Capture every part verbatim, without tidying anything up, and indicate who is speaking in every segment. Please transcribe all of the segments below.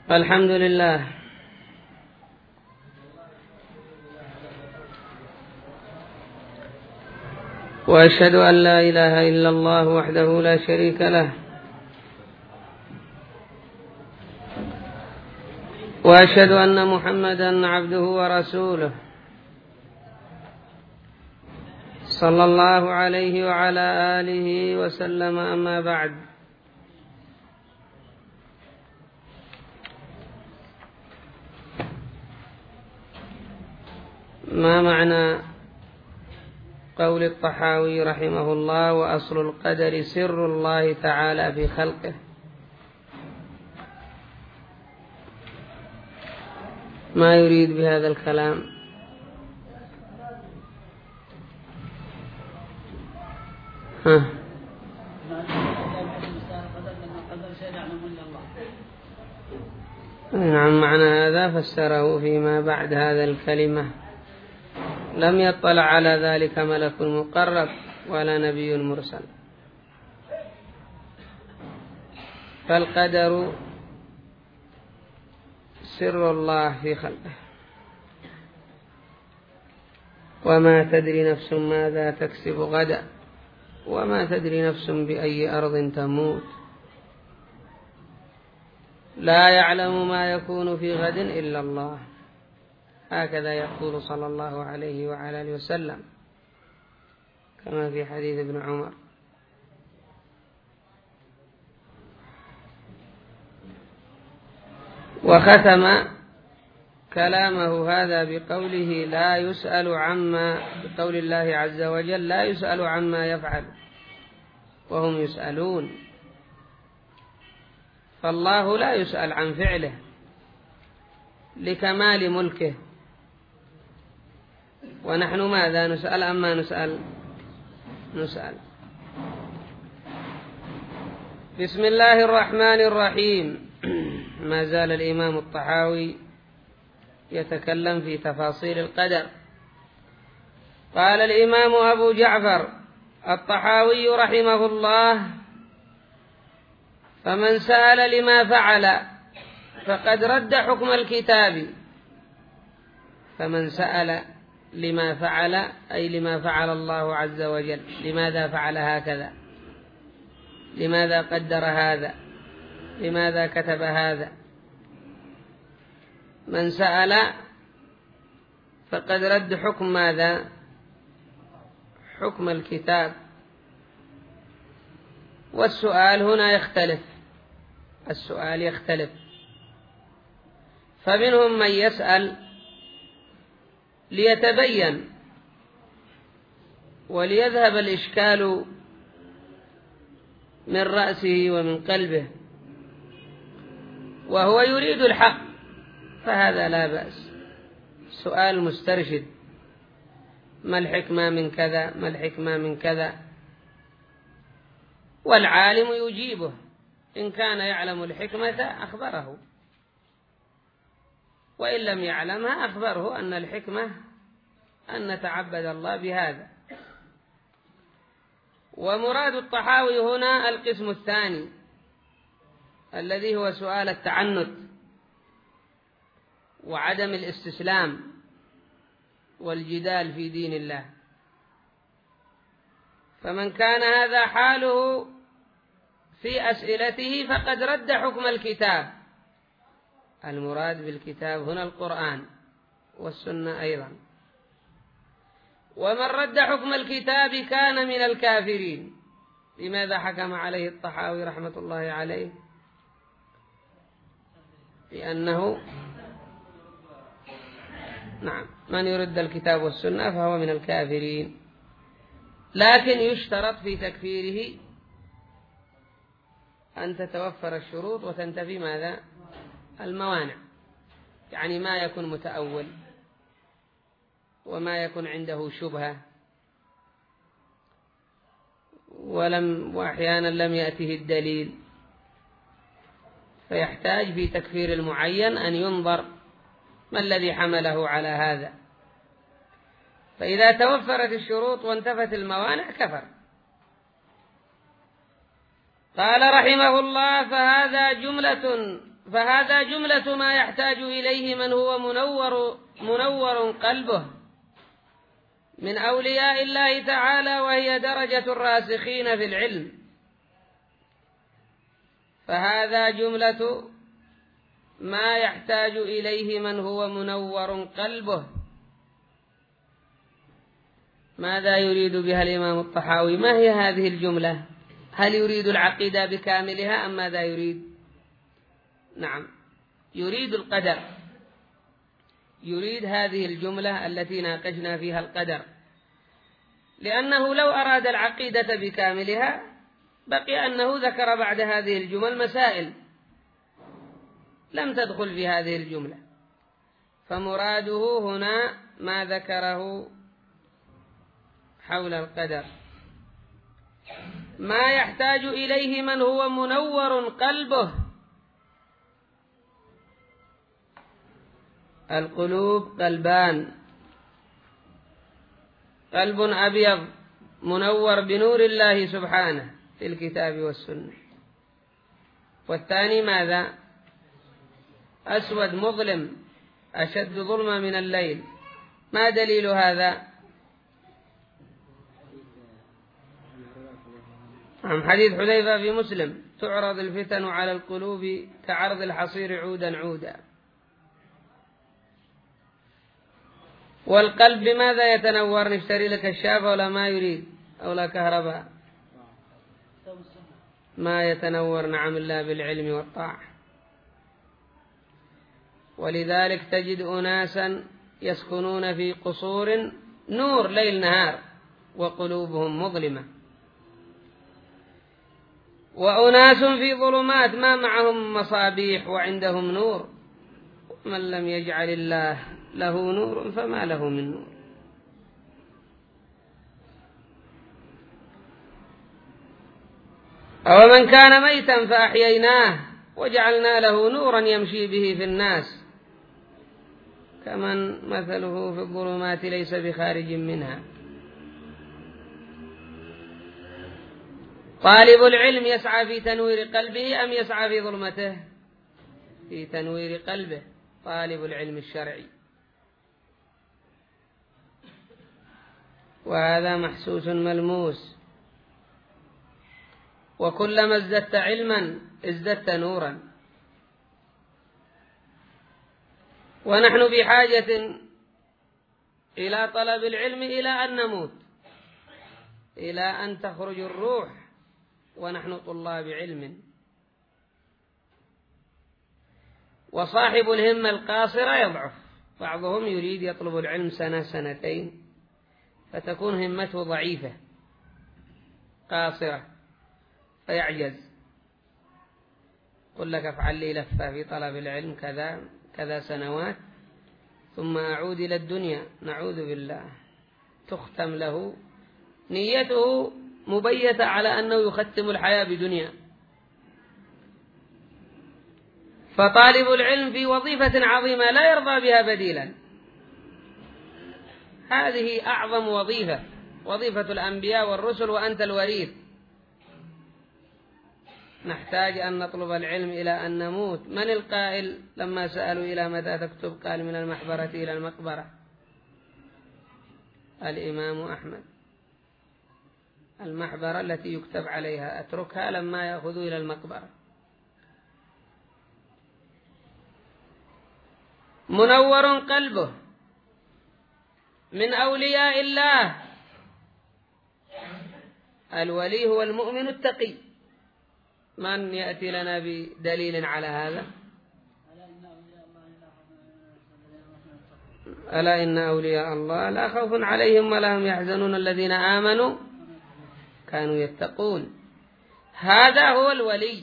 Speaker 1: الحمد لله وأشهد أن لا إله إلا الله وحده لا شريك له وأشهد أن محمدا عبده ورسوله صلى الله عليه وعلى آله وسلم. أما بعد، ما معنى قول الطحاوي رحمه الله: وأصل القدر سر الله تعالى في خلقه؟ ما يريد بهذا الكلام؟ ها نعم، معنى هذا فسره فيما بعد هذا الكلمة: لم يطلع على ذلك ملك مقرب ولا نبي مرسل، فالقدر سر الله في خلقه، وما تدري نفس ماذا تكسب غدا، وما تدري نفس بأي أرض تموت، لا يعلم ما يكون في غد إلا الله. هكذا يقول صلى الله عليه وعلى آله وسلم كما في حديث ابن عمر. وختم كلامه هذا بقوله لا يسأل عما بقول الله عز وجل: لا يسأل عما يفعل وهم يسألون. فالله لا يسأل عن فعله لكمال ملكه، ونحن ماذا نسأل؟ أما نسأل نسأل بسم الله الرحمن الرحيم. ما زال الإمام الطحاوي يتكلم في تفاصيل القدر. قال الإمام أبو جعفر الطحاوي رحمه الله: فمن سأل لما فعل فقد رد حكم الكتاب. فمن سأل لما فعل أي لما فعل الله عز وجل، لماذا فعل هكذا، لماذا قدر هذا، لماذا كتب هذا. من سأل فقد رد حكم ماذا؟ حكم الكتاب. والسؤال هنا يختلف، السؤال يختلف، فمنهم من يسأل ليتبين وليذهب الإشكال من رأسه ومن قلبه، وهو يريد الحق، فهذا لا بأس. سؤال مسترشد: ما الحكمة من كذا، ما الحكمة من كذا، والعالم يجيبه. إن كان يعلم الحكمة أخبره، وإن لم يعلمها أخبره أن الحكمة أن نتعبد الله بهذا. ومراد الطحاوي هنا القسم الثاني الذي هو سؤال التعنت وعدم الاستسلام والجدال في دين الله. فمن كان هذا حاله في أسئلته فقد رد حكم الكتاب. المراد بالكتاب هنا القرآن والسنة أيضا. ومن رد حكم الكتاب كان من الكافرين. لماذا حكم عليه الطحاوي رحمة الله عليه؟ لأنه نعم من يرد الكتاب والسنة فهو من الكافرين. لكن يشترط في تكفيره أن تتوفر الشروط وتنتفي ماذا؟ الموانع، يعني ما يكون متأول وما يكون عنده شبهة، ولم وأحيانا لم يأته الدليل، فيحتاج في تكفير المعين أن ينظر ما الذي حمله على هذا. فإذا توفرت الشروط وانتفت الموانع كفر. قال رحمه الله: فهذا جملة فهذا جملة ما يحتاج إليه من هو منور منور قلبه من أولياء الله تعالى، وهي درجة الراسخين في العلم. فهذا جملة ما يحتاج إليه من هو منور قلبه. ماذا يريد بها الإمام الطحاوي؟ ما هي هذه الجملة؟ هل يريد العقيدة بكاملها أم ماذا يريد؟ نعم، يريد القدر، يريد هذه الجملة التي ناقشنا فيها القدر، لأنه لو أراد العقيدة بكاملها بقي أنه ذكر بعد هذه الجمل مسائل لم تدخل في هذه الجملة، فمراده هنا ما ذكره حول القدر. ما يحتاج إليه من هو منور قلبه. القلوب قلبان، قلب أبيض منور بنور الله سبحانه في الكتاب والسنة، والثاني ماذا؟ أسود مظلم أشد ظلما من الليل. ما دليل هذا؟ عن حديث حذيفة في مسلم: تعرض الفتن على القلوب كعرض الحصير عودا عودا. والقلب بماذا يتنور؟ نشتري لك الشافة ولا ما يريد أو لا كهرباء؟ ما يتنور نعم الله بالعلم والطاعة. ولذلك تجد أناسا يسكنون في قصور نور ليل نهار وقلوبهم مظلمة، وأناس في ظلمات ما معهم مصابيح وعندهم نور. من لم يجعل الله له نور فما له من نور. أو من كان ميتا فأحييناه وجعلنا له نورا يمشي به في الناس كمن مثله في الظلمات ليس بخارج منها. طالب العلم يسعى في تنوير قلبه أم يسعى في ظلمته؟ في تنوير قلبه، طالب العلم الشرعي. وهذا محسوس ملموس. وكلما ازددت علما ازددت نورا. ونحن بحاجة إلى طلب العلم إلى أن نموت، إلى أن تخرج الروح ونحن طلاب علم. وصاحب الهمة القاصرة يضعف، بعضهم يريد يطلب العلم سنة سنتين فتكون همته ضعيفة قاصرة فيعجز. قل لك افعل لي لفة في طلب العلم كذا كذا سنوات ثم أعود إلى الدنيا، نعوذ بالله. تختم له نيته مبيتة على أنه يختم الحياة بدنيا. فطالب العلم في وظيفة عظيمة لا يرضى بها بديلا. هذه أعظم وظيفة، وظيفة الأنبياء والرسل، وأنت الوريث. نحتاج أن نطلب العلم إلى أن نموت. من القائل لما سألوا إلى متى تكتب؟ قال من المحبرة إلى المقبرة. الإمام أحمد. المحبرة التي يكتب عليها أتركها لما يأخذوا إلى المقبرة. منور قلبه من أولياء الله. الولي هو المؤمن التقي. من يأتي لنا بدليل على هذا؟ ألا إن أولياء الله لا خوف عليهم ولا هم يحزنون الذين آمنوا كانوا يتقون. هذا هو الولي.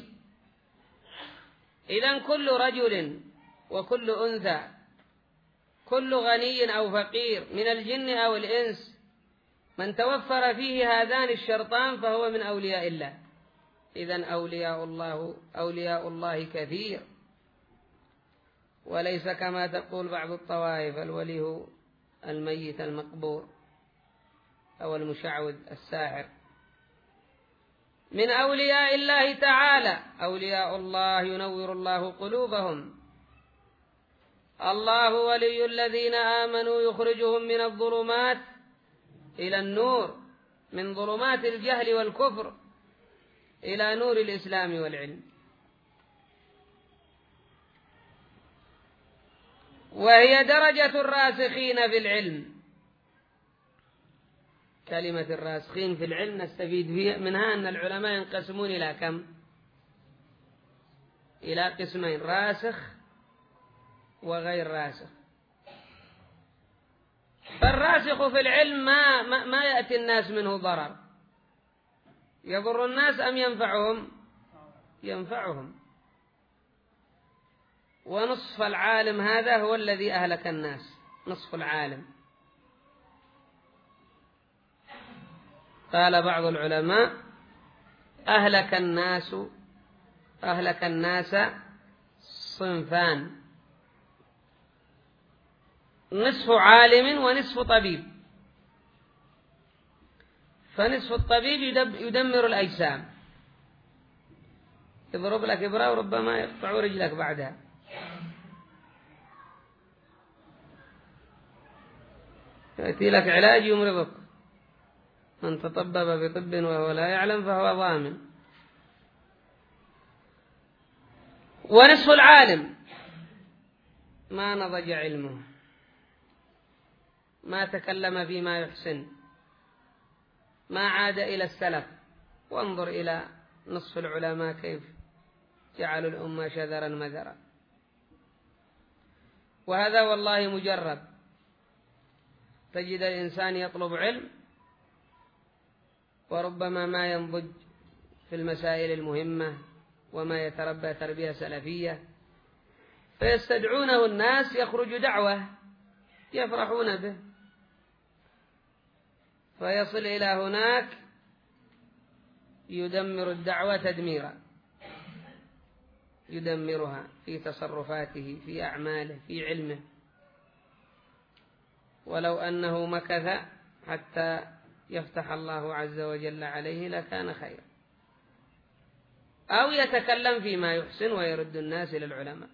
Speaker 1: إذن كل رجل وكل أنثى، كل غني أو فقير من الجن أو الإنس، من توفر فيه هذان الشرطان فهو من أولياء الله. إذن أولياء الله أولياء الله كثير، وليس كما تقول بعض الطوائف الولي هو الميت المقبور أو المشعوذ الساحر. من أولياء الله تعالى. أولياء الله ينور الله قلوبهم. الله ولي الذين آمنوا يخرجهم من الظلمات إلى النور، من ظلمات الجهل والكفر إلى نور الإسلام والعلم. وهي درجة الراسخين في العلم. كلمة الراسخين في العلم نستفيد منها أن العلماء ينقسمون إلى كم؟ إلى قسمين: راسخ وغير راسخ. فالراسخ في العلم ما, ما, ما يأتي الناس منه ضرر، يضر الناس أم ينفعهم؟ ينفعهم. ونصف العالم هذا هو الذي أهلك الناس، نصف العالم. قال بعض العلماء: أهلك الناس أهلك الناس صنفان: نصف عالم ونصف طبيب. فنصف الطبيب يدمر الأجسام، يضرب لك إبرة وربما يقطع رجلك بعدها. يأتي لك علاج يمرضك. من تطبب بطب وهو لا يعلم فهو ضامن. ونصف العالم ما نضج علمه، ما تكلم فيما يحسن، ما عاد إلى السلف. وانظر إلى نصف العلماء كيف جعلوا الأمة شذرا مذرا. وهذا والله مجرب. تجد الإنسان يطلب علم وربما ما ينضج في المسائل المهمة وما يتربى تربية سلفية، فيستدعونه الناس يخرج دعوة يفرحون به، فيصل إلى هناك يدمر الدعوة تدميرا، يدمرها في تصرفاته، في أعماله، في علمه. ولو أنه مكث حتى يفتح الله عز وجل عليه لكان خيرا. أو يتكلم فيما يحسن ويرد الناس إلى العلماء.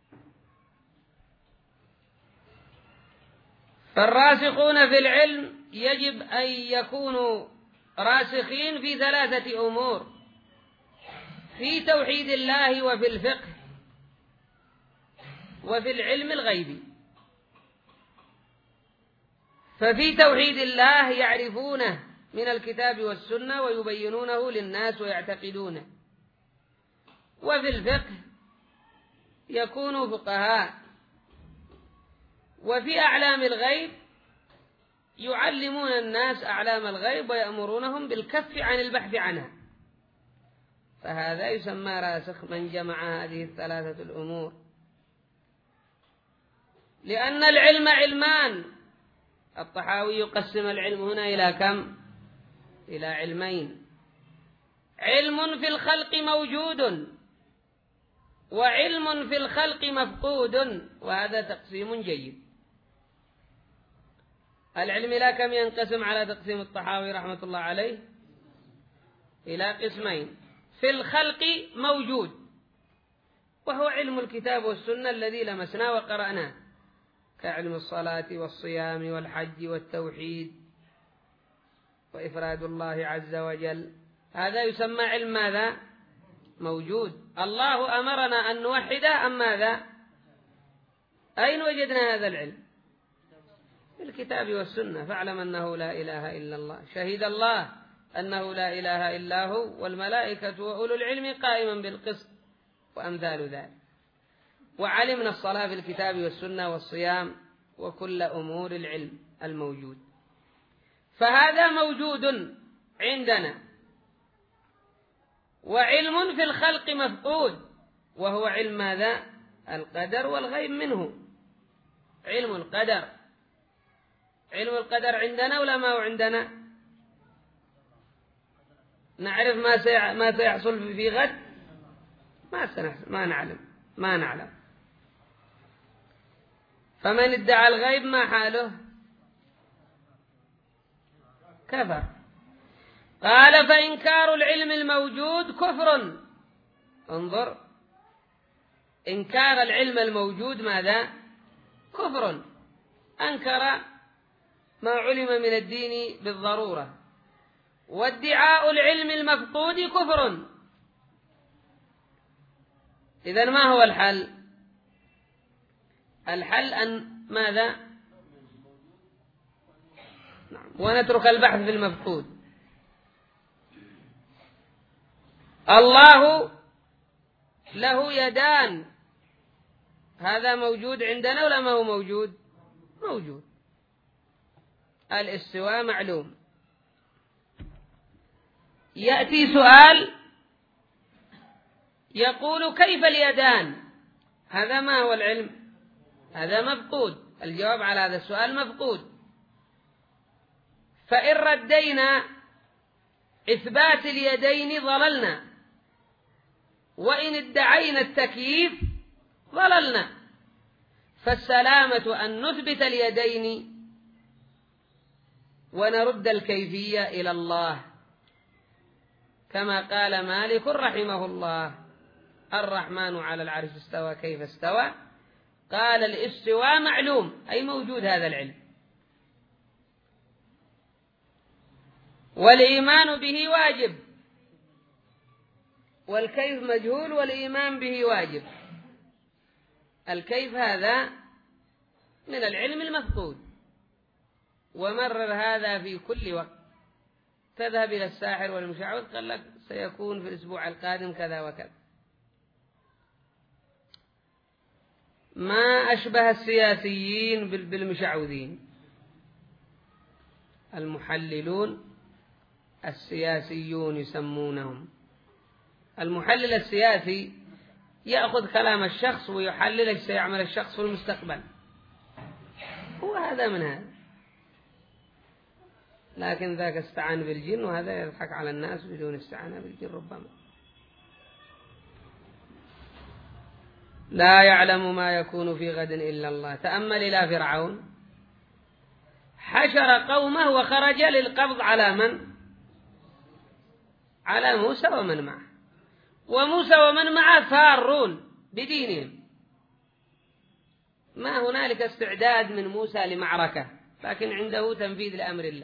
Speaker 1: فالراسخون في العلم يجب أن يكونوا راسخين في ثلاثة أمور: في توحيد الله، وفي الفقه، وفي العلم الغيبي. ففي توحيد الله يعرفونه من الكتاب والسنة ويبينونه للناس ويعتقدونه. وفي الفقه يكونوا فقهاء. وفي أعلام الغيب يعلمون الناس أعلام الغيب ويأمرونهم بالكف عن البحث عنها. فهذا يسمى راسخ من جمع هذه الثلاثة الأمور. لأن العلم علمان. الطحاوي يقسم العلم هنا إلى كم؟ إلى علمين: علم في الخلق موجود، وعلم في الخلق مفقود. وهذا تقسيم جيد. العلم لا كم ينقسم على تقسيم الطحاوي رحمة الله عليه؟ إلى قسمين: في الخلق موجود، وهو علم الكتاب والسنة الذي لمسنا وقرأناه، كعلم الصلاة والصيام والحج والتوحيد وإفراد الله عز وجل. هذا يسمى علم ماذا؟ موجود. الله أمرنا أن نوحده أم ماذا؟ أين وجدنا هذا العلم؟ في الكتاب والسنة. فاعلم أنه لا إله إلا الله، شهد الله أنه لا إله إلا هو، والملائكة وأولو العلم قائما بالقسط، وأمثال ذلك. وعلمنا الصلاة في الكتاب والسنة والصيام وكل أمور العلم الموجود. فهذا موجود عندنا. وعلم في الخلق مفقود، وهو علم ماذا؟ القدر والغيب منه. علم القدر، علم القدر عندنا ولا ما هو عندنا؟ نعرف ما ما سيحصل في غد؟ ما سنحصل، ما نعلم ما نعلم. فمن ادعى الغيب ما حاله؟ كفر. قال فإنكار العلم الموجود كفر. انظر، إنكار العلم الموجود ماذا؟ كفر، أنكر ما علم من الدين بالضرورة. وادعاء العلم المفقود كفر. إذن ما هو الحل؟ الحل أن ماذا؟ ونترك البحث في المفقود. الله له يدان، هذا موجود عندنا ولا ما هو موجود؟ موجود. الاستواء معلوم. يأتي سؤال يقول كيف اليدان؟ هذا ما هو العلم؟ هذا مفقود. الجواب على هذا السؤال مفقود. فإن ردينا إثبات اليدين ضللنا، وإن ادعينا التكييف ضللنا. فالسلامة أن نثبت اليدين ونرد الكيفية إلى الله، كما قال مالك رحمه الله: الرحمن على العرش استوى كيف استوى؟ قال الاستواء معلوم، أي موجود هذا العلم، والإيمان به واجب، والكيف مجهول والإيمان به واجب. الكيف هذا من العلم المفقود، ومرر هذا في كل وقت. تذهب إلى الساحر والمشعوذ قال لك سيكون في الأسبوع القادم كذا وكذا. ما أشبه السياسيين بالمشعوذين. المحللون السياسيون يسمونهم. المحلل السياسي يأخذ كلام الشخص ويحلل ايش سيعمل الشخص في المستقبل، هو هذا من هذا. لكن ذاك استعان بالجن، وهذا يضحك على الناس بدون استعانة بالجن ربما. لا يعلم ما يكون في غد إلا الله. تأمل إلى فرعون، حشر قومه وخرج للقبض على من؟ على موسى ومن معه. وموسى ومن معه فارون بدينهم، ما هنالك استعداد من موسى لمعركة، لكن عنده تنفيذ لأمر الله.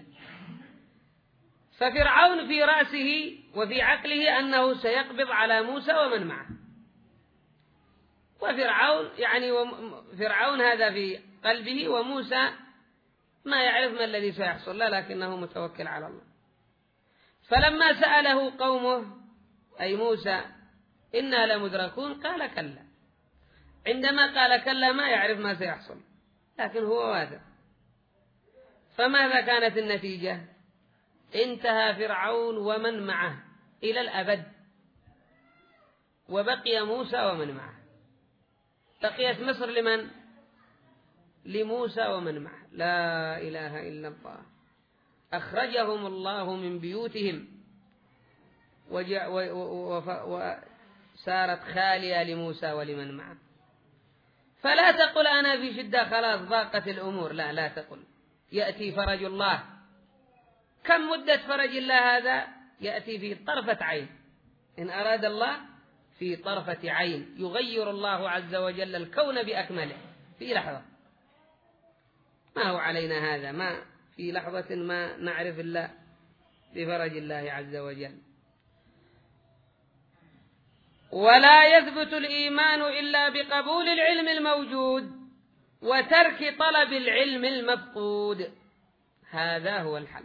Speaker 1: ففرعون في رأسه وفي عقله أنه سيقبض على موسى ومن معه. وفرعون يعني فرعون هذا في قلبه، وموسى ما يعرف ما الذي سيحصل له، لكنه متوكل على الله. فلما سأله قومه أي موسى إنا لمدركون قال كلا. عندما قال كلا ما يعرف ما سيحصل، لكن هو واثق. فماذا كانت النتيجة؟ انتهى فرعون ومن معه إلى الأبد، وبقي موسى ومن معه. بقيت مصر لمن؟ لموسى ومن معه. لا إله إلا الله. أخرجهم الله من بيوتهم وصارت خالية لموسى ولمن معه. فلا تقل أنا في شدة خلاص ضاقت الأمور، لا لا تقل. يأتي فرج الله. كم مدة فرج الله هذا؟ يأتي في طرفة عين، إن أراد الله في طرفة عين. يغير الله عز وجل الكون بأكمله في لحظة. ما هو علينا هذا، ما في لحظة ما نعرف الله بفرج الله عز وجل. ولا يثبت الإيمان إلا بقبول العلم الموجود وترك طلب العلم المفقود. هذا هو الحل.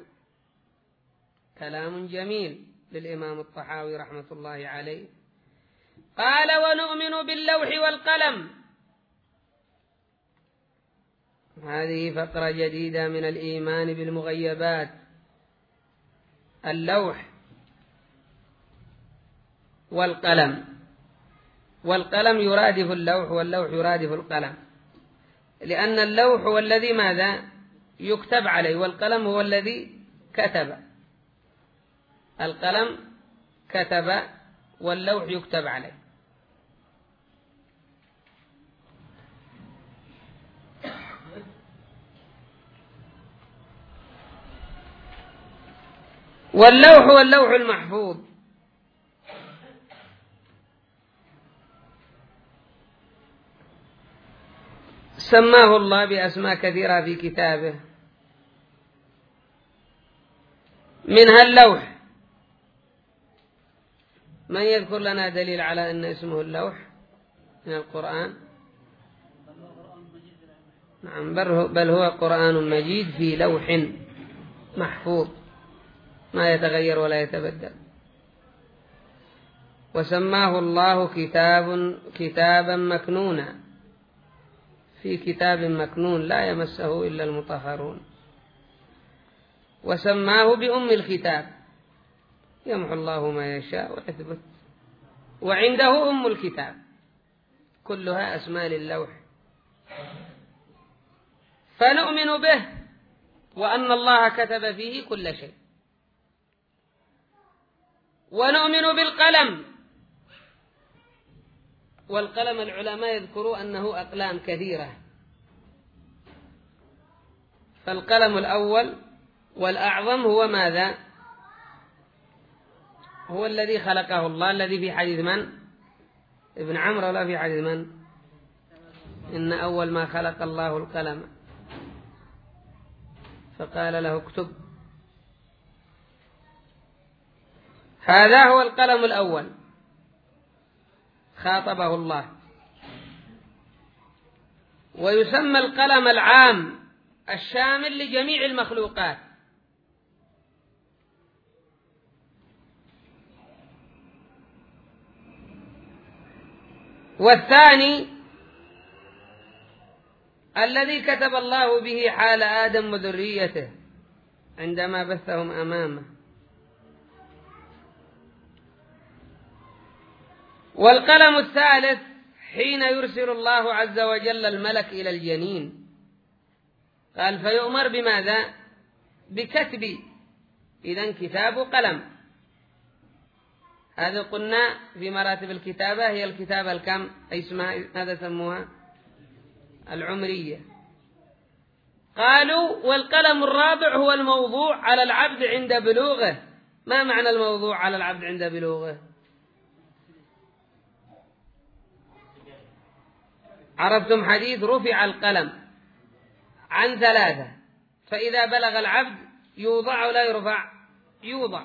Speaker 1: كلام جميل للإمام الطحاوي رحمة الله عليه. قال ونؤمن باللوح والقلم. هذه فقرة جديدة من الإيمان بالمغيبات. اللوح والقلم، والقلم يرادف اللوح واللوح يرادف القلم، لأن اللوح هو الذي ماذا؟ يكتب عليه، والقلم هو الذي كتب. القلم كتب واللوح يكتب عليه. واللوح هو اللوح المحفوظ، سماه الله بأسماء كثيرة في كتابه، منها اللوح. من يذكر لنا دليل على أن اسمه اللوح من القرآن؟ نعم، بل هو قرآن مجيد في لوح محفوظ ما يتغير ولا يتبدل. وسماه الله كتاب كتابا مكنونا، في كتاب مكنون لا يمسه إلا المطهرون. وسماه بأم الكتاب، يمحو الله ما يشاء ويثبت، وعنده أم الكتاب، كلها أسماء للوح. فنؤمن به وأن الله كتب فيه كل شيء. ونؤمن بالقلم، والقلم العلماء يذكروا أنه أقلام كثيرة، فالقلم الأول والأعظم هو ماذا؟ هو الذي خلقه الله، الذي في حديث من؟ ابن عمرو، ولا في حديث من؟ إن أول ما خلق الله القلم فقال له اكتب. هذا هو القلم الأول، خاطبه الله. ويسمى القلم العام الشامل لجميع المخلوقات. والثاني الذي كتب الله به حال آدم وذريته عندما بثهم أمامه. والقلم الثالث حين يرسل الله عز وجل الملك إلى الجنين، قال فيؤمر بماذا؟ بكتب. إذن كتاب قلم. هذا قلنا في مراتب الكتابة هي الكتابة الكم؟ أي اسمها هذا سموها العمرية. قالوا والقلم الرابع هو الموضوع على العبد عند بلوغه. ما معنى الموضوع على العبد عند بلوغه؟ عرفتم حديث رفع القلم عن ثلاثة، فإذا بلغ العبد يوضع ولا يرفع؟ يوضع.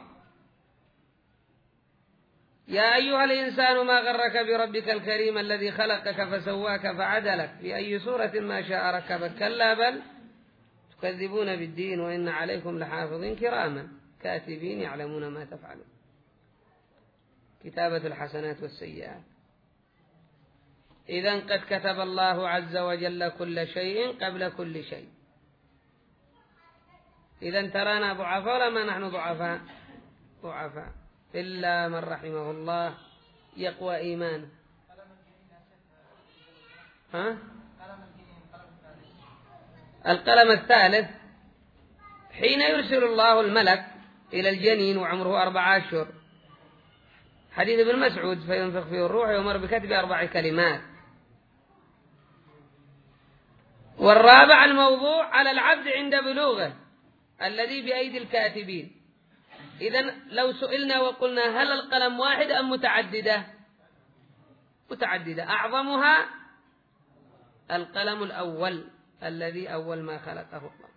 Speaker 1: يا أيها الإنسان ما غرك بربك الكريم الذي خلقك فسواك فعدلك في أي صورة ما شاء ركبك، كلا بل تكذبون بالدين وإن عليكم لحافظين كراما كاتبين يعلمون ما تفعلون. كتابة الحسنات والسيئات. إذن قد كتب الله عز وجل كل شيء قبل كل شيء. إذن ترانا ضعفاء ولا ما نحن ضعفاء؟ ضعفاء، إلا من رحمه الله يقوى إيمانه. ها؟ القلم الثالث حين يرسل الله الملك إلى الجنين وعمره أربع أشهر، حديث ابن مسعود فينفخ فيه الروح يؤمر بكتب أربع كلمات. والرابع الموضوع على العبد عند بلوغه الذي بأيدي الكاتبين. إذن لو سئلنا وقلنا هل القلم واحد أم متعددة؟ متعددة، أعظمها القلم الأول الذي أول ما خلقه الله.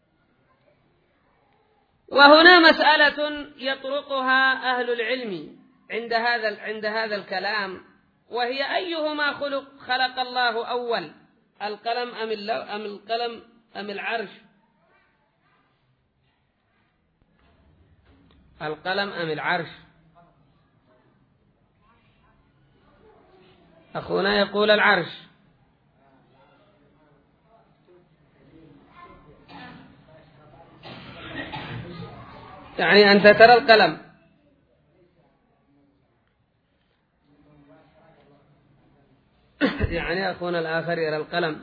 Speaker 1: وهنا مسألة يطرقها أهل العلم عند هذا عند هذا الكلام، وهي أيهما خلق خلق الله أول، القلم أم أم القلم أم العرش؟ القلم أم العرش؟ أخونا يقول العرش. يعني أنت ترى القلم. يعني أخونا الآخر يرى القلم.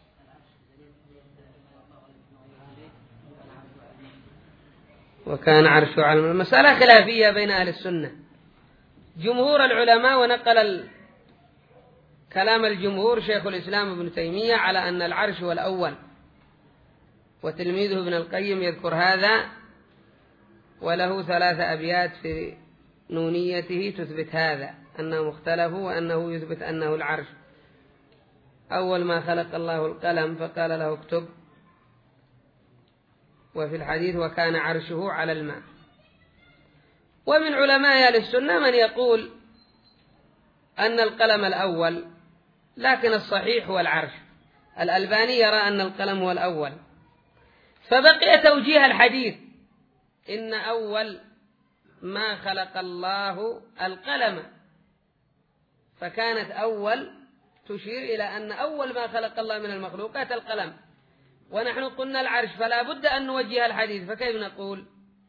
Speaker 1: وكان عرشه على الماء. مسألة خلافية بين أهل السنة. جمهور العلماء، ونقل كلام الجمهور شيخ الإسلام ابن تيمية على أن العرش هو الأول، وتلميذه ابن القيم يذكر هذا وله ثلاث أبيات في نونيته تثبت هذا، أنهم اختلفوا وأنه يثبت أنه العرش. أول ما خلق الله القلم فقال له اكتب، وفي الحديث وكان عرشه على الماء. ومن علماء أهل السنة من يقول أن القلم الأول، لكن الصحيح هو العرش. الألباني يرى أن القلم هو الأول، فبقي توجيه الحديث إن أول ما خلق الله القلم، فكانت أول تشير إلى أن أول ما خلق الله من المخلوقات القلم، ونحن قلنا العرش، فلا بد أن نوجه الحديث. فكيف نقول؟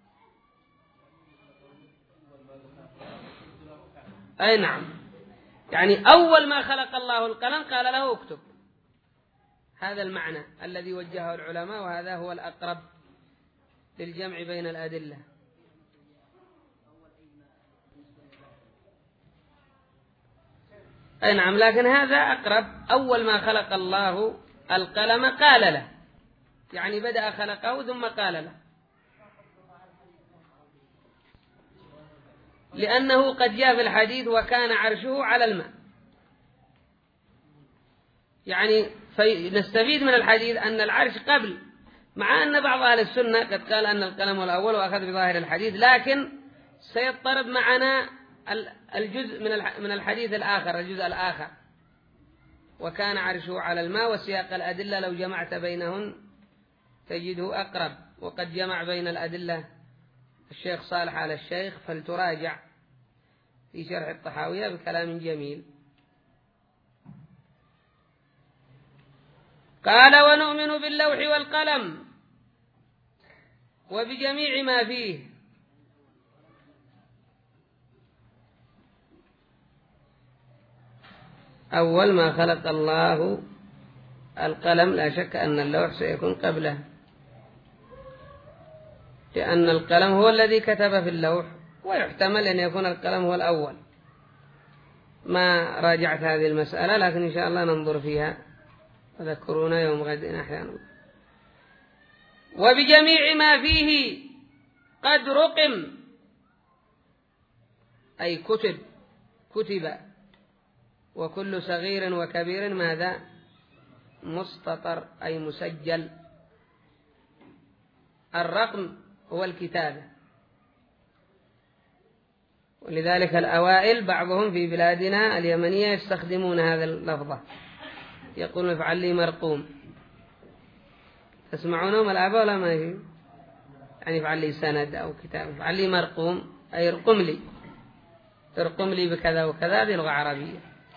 Speaker 1: أي نعم، يعني أول ما خلق الله القلم قال له اكتب. هذا المعنى الذي وجهه العلماء، وهذا هو الأقرب للجمع بين الأدلة. أي نعم، لكن هذا أقرب. أول ما خلق الله القلم قال له، يعني بدأ خلقه ثم قال له، لأنه قد جاء في الحديث وكان عرشه على الماء. يعني فنستفيد من الحديث أن العرش قبل، مع أن بعض أهل السنة قد قال أن القلم هو الأول وأخذ بظاهر الحديث، لكن سيضطرب معنا الجزء من الحديث الآخر، الجزء الآخر وكان عرشه على الماء، وسياق الأدلة لو جمعت بينهن تجده أقرب. وقد جمع بين الأدلة الشيخ صالح على الشيخ، فلتراجع في شرح الطحاوية بكلام جميل. قال ونؤمن باللوح والقلم وبجميع ما فيه. أول ما خلق الله القلم لا شك أن اللوح سيكون قبله، لأن القلم هو الذي كتب في اللوح، ويحتمل أن يكون القلم هو الأول. ما راجعت هذه المسألة، لكن إن شاء الله ننظر فيها، فذكرونا يوم غد أحيانا. وبجميع ما فيه قد رقم، أي كتب كتب، وكل صغير وكبير ماذا؟ مستطر، أي مسجل. الرقم هو الكتابة، ولذلك الأوائل بعضهم في بلادنا اليمنية يستخدمون هذا اللفظة، يقولون افعل لي مرقوم. تسمعونهم الآباء ولا ما هي؟ يعني افعل لي سند أو كتاب، افعل لي مرقوم أي ارقم لي، ارقم لي بكذا وكذا. هذه لغة عربية.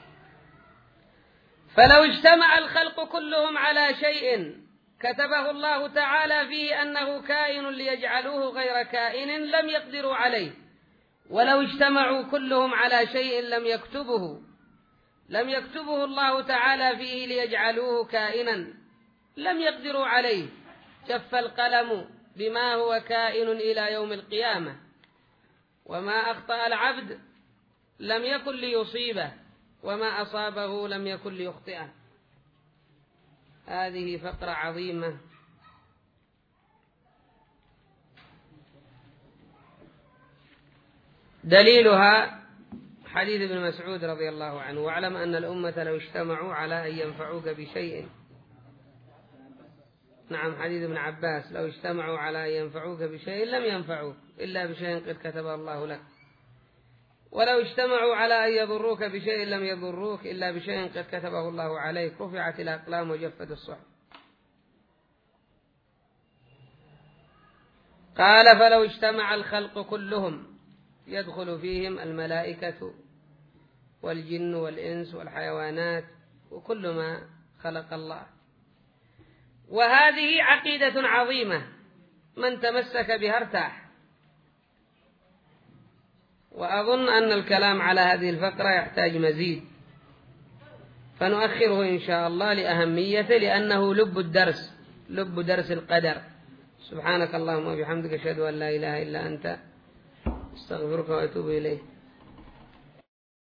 Speaker 1: فلو اجتمع الخلق كلهم على شيء كتبه الله تعالى فيه أنه كائن ليجعلوه غير كائن لم يقدروا عليه، ولو اجتمعوا كلهم على شيء لم يكتبه لم يكتبه الله تعالى فيه ليجعلوه كائنا لم يقدروا عليه. جف القلم بما هو كائن إلى يوم القيامة، وما أخطأ العبد لم يكن ليصيبه، وما أصابه لم يكن ليخطئه. هذه فقرة عظيمة. دليلها حديث ابن مسعود رضي الله عنه: واعلم أن الأمة لو اجتمعوا على أن ينفعوك بشيء. نعم، حديث ابن عباس: لو اجتمعوا على أن ينفعوك بشيء لم ينفعوك إلا بشيء قد كتبه الله لك، ولو اجتمعوا على أن يضروك بشيء لم يضروك إلا بشيء قد كتبه الله عليك. رفعت الأقلام وجفت الصحف. قال: فلو اجتمع الخلق كلهم يدخل فيهم الملائكة والجن والإنس والحيوانات وكل ما خلق الله. وهذه عقيدة عظيمة، من تمسك بها ارتاح. وأظن أن الكلام على هذه الفقرة يحتاج مزيد، فنؤخره إن شاء الله لأهميته، لأنه لب الدرس، لب درس القدر. سبحانك اللهم وبحمدك، أشهد أن لا إله إلا أنت، استغفرك وأتوب إليك.